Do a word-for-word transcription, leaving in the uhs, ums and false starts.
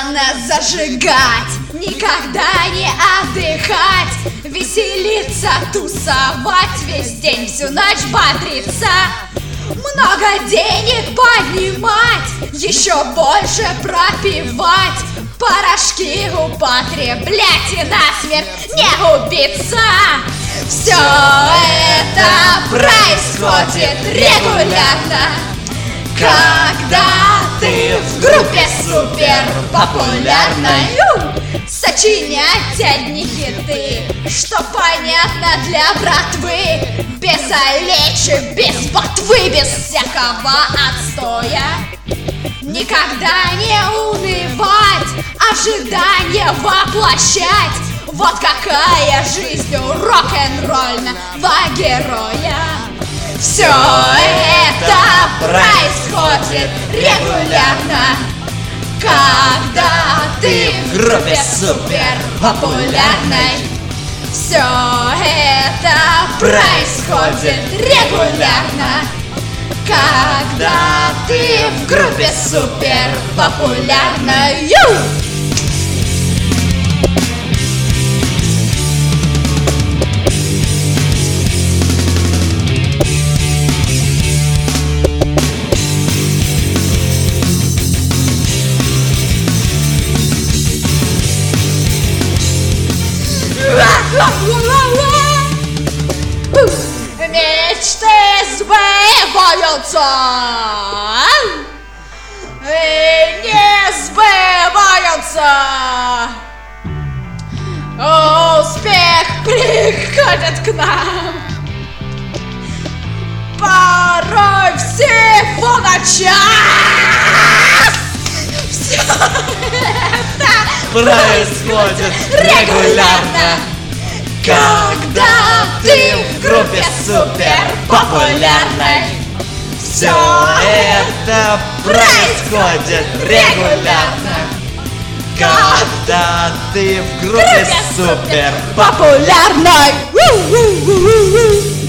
постоянно зажигать, никогда не отдыхать, веселиться, тусовать, весь день, всю ночь бодриться, много денег поднимать, еще больше пропивать, порошки употреблять и насмерть не убиться. Все это происходит регулярно, когда ты в группе супер популярной. Сочинять одни хиты, что понятно для братвы, без олечи, без ботвы, без всякого отстоя. Никогда не унывать, ожидания воплощать. Вот какая жизнь у рок-н-ролльного героя. Все это происходит регулярно, когда ты в группе супер популярной. Все это происходит регулярно, когда ты в группе супер популярной. Мечты сбываются и не сбываются. Успех приходит к нам порой всего на час. Все это происходит регулярно, когда ты в группе супер популярной. Все это происходит регулярно, когда ты в группе супер популярной.